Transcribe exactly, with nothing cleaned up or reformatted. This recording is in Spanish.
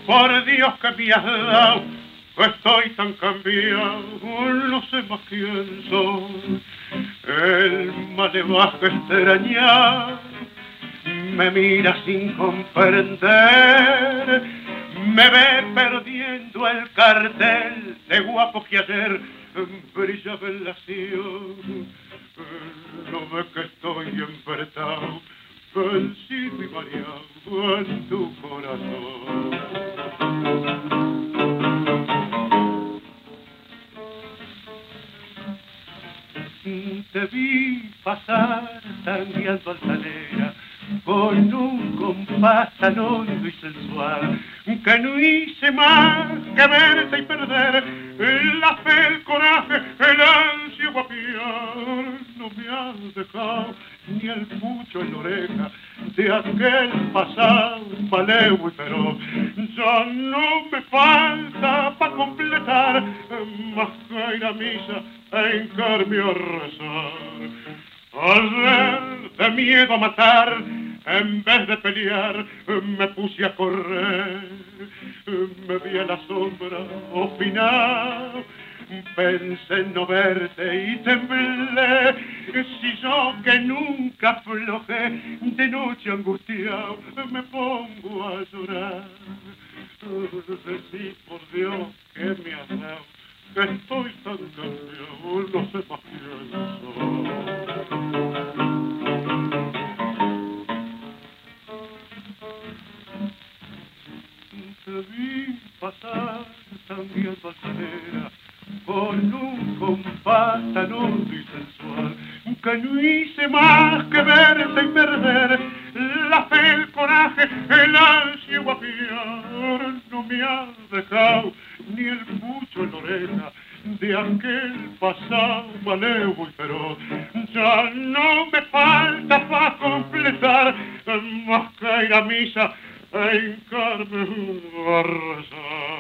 Por Dios que me has dado, estoy tan cambiado, no sé más quién soy. El malevaje extrañado me mira sin comprender, me ve perdiendo el cartel de guapo que ayer brillaba en la ciudad. No ve que estoy empretado, vencido y variado en tu corazón. Te vi pasar tangueando altanera con un compás tan hondo y sensual que no hice más que verte y perder la fe, el coraje, el ansia guapiar. No me has dejado ni el pucho en la oreja de aquel pasado malevo y feroz. Ya no me falta para completar más que ir a misa e hincarme a rezar. Ayer de miedo a matar, en vez de pelear, me puse a correr. Me vi a la sombra opinar, pensé en no verte y temblé. Si yo que nunca aflojé, de noche angustiado me pongo a llorar. Decí por Dios que me has dado, que estoy tan cambiado, no sé más quién soy. Te vi pasar también altanera con un compás tan hondo y sensual que no hice más que verte y perder la fe, el coraje, el ansia guapiar. No me has dejado ni el pucho en la oreja de aquel pasado malevo y feroz. Ya no me falta para completar más que ir a misa e hincarme a rezar.